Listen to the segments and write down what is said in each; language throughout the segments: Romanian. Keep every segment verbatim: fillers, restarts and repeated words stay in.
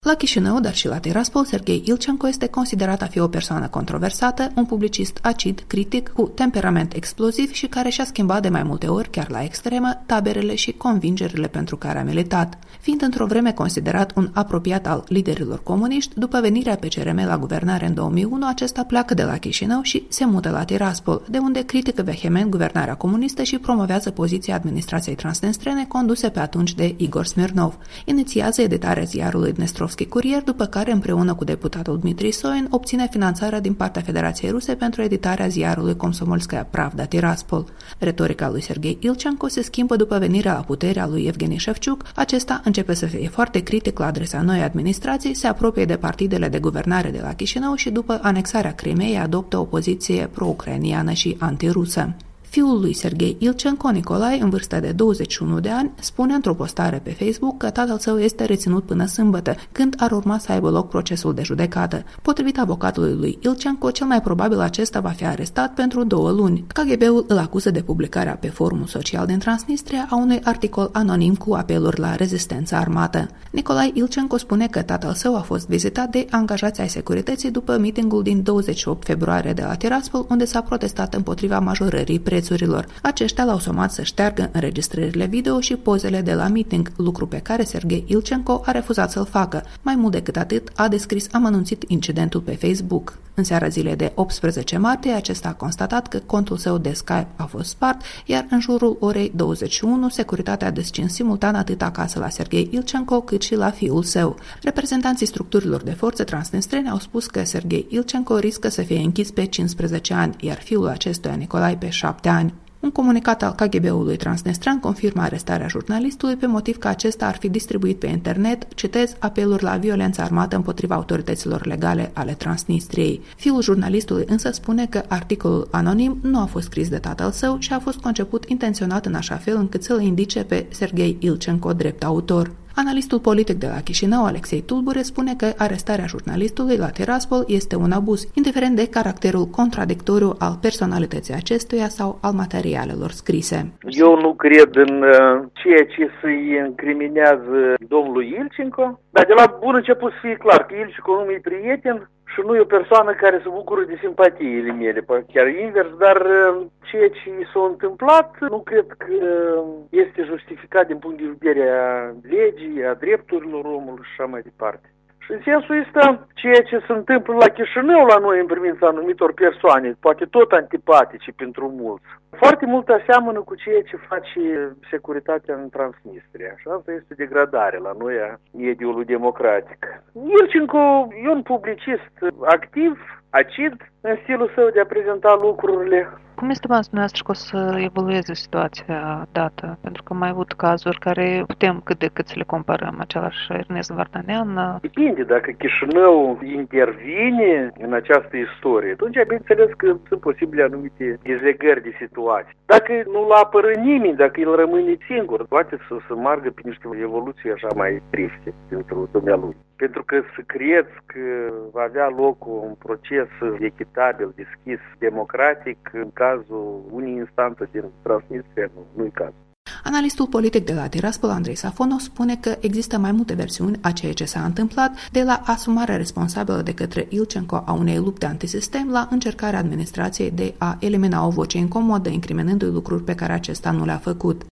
La Chișinău, dar și la Tiraspol, Serghei Ilcenco este considerat a fi o persoană controversată, un publicist acid, critic, cu temperament exploziv și care și-a schimbat de mai multe ori, chiar la extremă, taberele și convingerile pentru care a militat. Fiind într-o vreme considerat un apropiat al liderilor comuniști, după venirea P C R M la guvernare în două mii unu, acesta pleacă de la Chișinău și se mută la Tiraspol, de unde critică vehement guvernarea comunistă și promovează poziția administrației transnistrene conduse pe atunci de Igor Smirnov. Inițiază editarea ziarului Dnestrovski Curier, după care, împreună cu deputatul Dmitri Soin, obține finanțarea din partea Federației Ruse pentru editarea ziarului Komsomolskaya Pravda Tiraspol. Retorica lui Serghei Ilcenco se schimbă după venirea la putere a lui Evgeni Shevchuk. Acesta începe să fie foarte critic la adresa noii administrații, se apropie de partidele de guvernare de la Chișinău și, după anexarea Crimeei, adoptă o poziție pro-ucrainiană și antirusă. Fiul lui Serghei Ilcenco, Nicolae, în vârstă de douăzeci și unu de ani, spune într-o postare pe Facebook că tatăl său este reținut până sâmbătă, când ar urma să aibă loc procesul de judecată. Potrivit avocatului lui Ilcenco, cel mai probabil acesta va fi arestat pentru două luni. K G B-ul îl acuză de publicarea pe forumul social din Transnistria a unui articol anonim cu apeluri la rezistență armată. Nicolae Ilcenco spune că tatăl său a fost vizitat de angajați ai securității după mitingul din douăzeci și opt februarie de la Tiraspol, unde s-a protestat împotriva majorării prețurilor. Aceștia l-au somat să șteargă înregistrările video și pozele de la meeting, lucru pe care Serghei Ilcenco a refuzat să-l facă. Mai mult decât atât, a descris amănunțit incidentul pe Facebook. În seara zilei de optsprezece martie, acesta a constatat că contul său de Skype a fost spart, iar în jurul orei douăzeci și unu, securitatea a descins simultan atât acasă la Serghei Ilcenco, cât și la fiul său. Reprezentanții structurilor de forțe transnistrene au spus că Serghei Ilcenco riscă să fie închis pe cincisprezece ani, iar fiul acestuia, Nicolae, pe șapte ani. Un comunicat al K G B-ului transnistran confirmă arestarea jurnalistului pe motiv că acesta ar fi distribuit pe internet, citez, apeluri la violență armată împotriva autorităților legale ale Transnistriei. Fiul jurnalistului însă spune că articolul anonim nu a fost scris de tatăl său și a fost conceput intenționat în așa fel încât să-l indice pe Serghei Ilcenco drept autor. Analistul politic de la Chișinău, Alexei Tulbure, spune că arestarea jurnalistului la Tiraspol este un abuz, indiferent de caracterul contradictoriu al personalității acestuia sau al materialelor scrise. Eu nu cred în uh, ceea ce se incriminează domnul Ilcenco, dar de la bun început să fie clar că Ilcenco nu e prieten și nu e o persoană care se bucură de simpatiile mele, chiar invers, dar ceea ce s-a întâmplat nu cred că este justificat din punct de vedere a legii, a drepturilor omului și așa mai departe. Și în sensul ăsta, ceea ce se întâmplă la Chișinău la noi în privința anumitor persoane, poate tot antipatice pentru mulți, foarte mult aseamănă cu ceea ce face securitatea în Transnistria. Și asta este degradare la noi a mediului democratic. Ilcenco e un publicist activ, acid, în stilul său de a prezenta lucrurile. Cum estimăm dumneavoastră că o să evolueze situația dată? Pentru că am mai avut cazuri care putem cât de cât să le comparăm. Același Ernest Vardanean. Depinde, dacă Chișinău intervine în această istorie, atunci bineînțeles că sunt posibile anumite dezlegări de situații. Dacă nu-l apără nimeni, dacă el rămâne singur, poate să se margă pe niște evoluții așa mai triste pentru dumnealui. Pentru că să crezi că va avea loc un proces echitabil, deschis, democratic, în cazul unei instanțe din Transnistria, nu, nu-i cazul. Analistul politic de la Tiraspol, Andrei Safonov, spune că există mai multe versiuni a ceea ce s-a întâmplat, de la asumarea responsabilă de către Ilcenco a unei lupte antisistem la încercarea administrației de a elimina o voce incomodă, incriminându-i lucruri pe care acesta nu le-a făcut.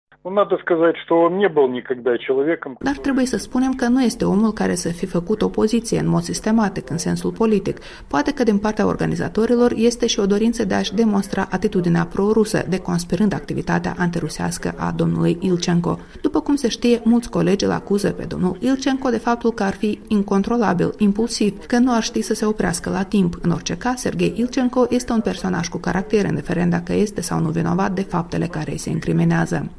Dar trebuie să spunem că nu este omul care să fi făcut opoziție în mod sistematic, în sensul politic. Poate că din partea organizatorilor este și o dorință de a-și demonstra atitudinea pro-rusă, deconspirând activitatea antirusească a domnului Ilcenco. După cum se știe, mulți colegi îl acuză pe domnul Ilcenco de faptul că ar fi incontrolabil, impulsiv, că nu ar ști să se oprească la timp. În orice caz, Serghei Ilcenco este un personaj cu caracter, indiferent dacă este sau nu vinovat de faptele care îi se incriminează.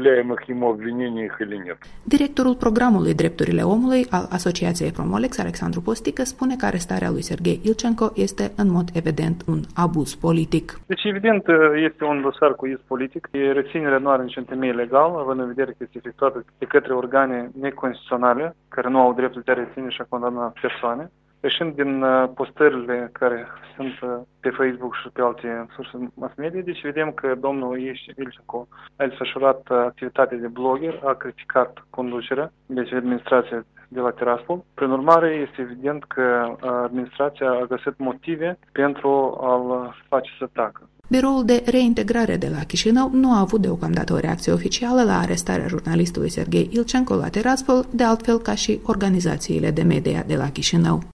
Directorul programului Drepturile Omului al Asociației Promolex, Alexandru Postică, spune că arestarea lui Serghei Ilcenco este în mod evident un abuz politic. Deci evident este un dosar cu iz politic. Reținerea nu are niciun temei legal, având în vedere că este efectuată de către organe neconstituționale, care nu au dreptul de a reține și a condamna persoane. Ieșind din postările care sunt pe Facebook și pe alte surse mass media, deci vedem că domnul Ilcenco a desfășurat activitatea de blogger, a criticat conducerea, deci administrația de la Tiraspol. Prin urmare, este evident că administrația a găsit motive pentru a-l face să tacă. Biroul de reintegrare de la Chișinău nu a avut deocamdată o reacție oficială la arestarea jurnalistului Serghei Ilchenko la Tiraspol, de altfel ca și organizațiile de media de la Chișinău.